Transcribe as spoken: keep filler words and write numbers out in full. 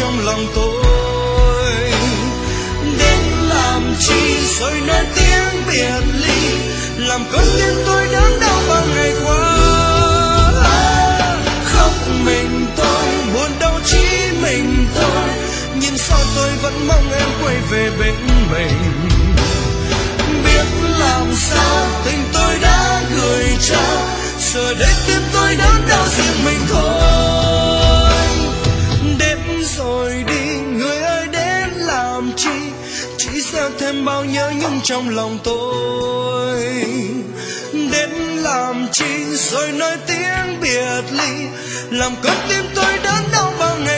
trong lòng tôi. Đến làm chi rồi nói tiếng biệt ly, làm con tim tôi đớn đau bao ngày qua. Khóc mình tôi, buồn đau chỉ mình tôi, nhưng sao tôi vẫn mong em quay về bên mình. Biết làm sao tình tôi đã gửi trao, giờ đây tim tôi đớn đau riêng mình thôi. Đến rồi đi, người ơi đến làm chi, chỉ gieo thêm bao nhớ nhung trong lòng tôi. Đến làm chi rồi nói tiếng biệt ly, làm con tim tôi đớn đau bao ngày